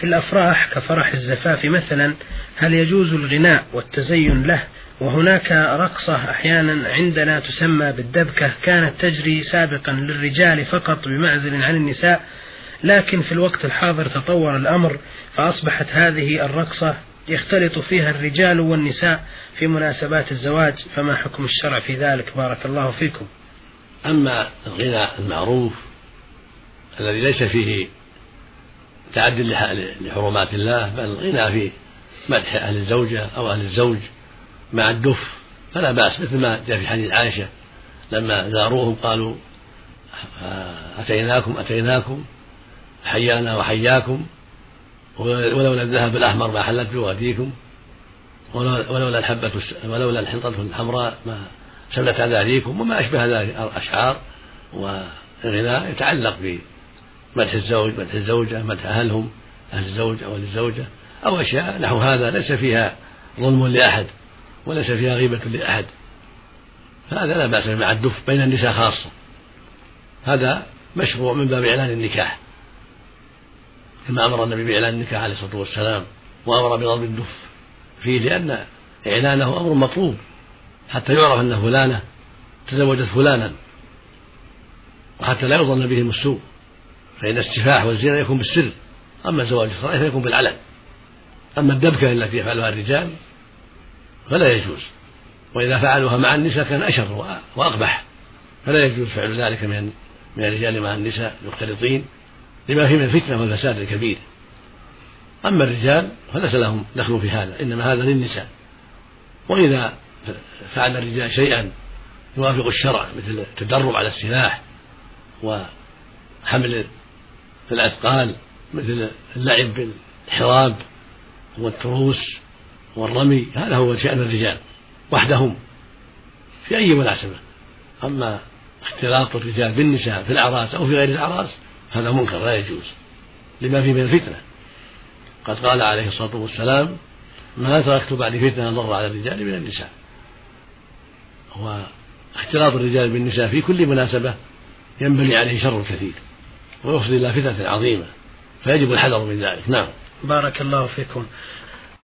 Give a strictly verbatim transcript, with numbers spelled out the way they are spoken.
في الأفراح كفرح الزفاف مثلا، هل يجوز الغناء والتزين له؟ وهناك رقصة أحيانا عندنا تسمى بالدبكة، كانت تجري سابقا للرجال فقط بمعزل عن النساء، لكن في الوقت الحاضر تطور الأمر فأصبحت هذه الرقصة يختلط فيها الرجال والنساء في مناسبات الزواج، فما حكم الشرع في ذلك؟ بارك الله فيكم. أما الغناء المعروف الذي ليس فيه تعد لحرمات الله، بل الغناء في مدح أهل الزوجة أو أهل الزوج مع الدف فلا بأس، مثل ما جاء في حديث عائشة لما زاروهم قالوا أتيناكم أتيناكم حيانا وحياكم، ولولا الذهب الأحمر ما حلت بواديكم، ولولا الحبة ولولا الحنطة الحمراء ما سلت أذاريكم، وما أشبه ذلك الأشعار. والغناء يتعلق بمدح الزوج مدح الزوجة مدح أهلهم أهل الزوج أو الزوجة أو أشياء نحو هذا ليس فيها ظلم لأحد وليس فيها غيبة لأحد، فهذا لا بأس مع الدف بين النساء خاصة، هذا مشروع من باب إعلان النكاح كما أمر النبي بإعلان النكاح عليه الصلاة والسلام، وأمر بضرب الدف فيه لأن إعلانه أمر مطلوب حتى يعرف أن فلانة تزوجت فلانا، وحتى لا يظن بهم السوء، فإن السفاح والزنا يكون بالسر، أما الزواج الصحيح فيكون بالعلن. أما الدبكة التي يفعلها الرجال فلا يجوز، وإذا فعلوها مع النساء كان أشر وأقبح، فلا يجوز فعل ذلك من من الرجال مع النساء مختلطين لما فيه من الفتنة والفساد الكبير. أما الرجال فليس لهم دخل في هذا، إنما هذا للنساء. وإذا فعل الرجال شيئا يوافق الشرع مثل التدرب على السلاح وحمل الأثقال، مثل اللعب بالحراب والتروس والرمي، هذا هو شأن الرجال وحدهم في أي مناسبة. أما اختلاط الرجال بالنساء في الأعراس أو في غير الأعراس هذا منكر لا يجوز لما فيه من الفتنة. قد قال عليه الصلاة والسلام ما تركت بعد فتنة ضر على الرجال من النساء. واختلاط الرجال بالنساء في كل مناسبة ينبني عليه شر كثير ويفضي إلى فتنة عظيمة، فيجب الحذر من ذلك. نعم. بارك الله فيكم.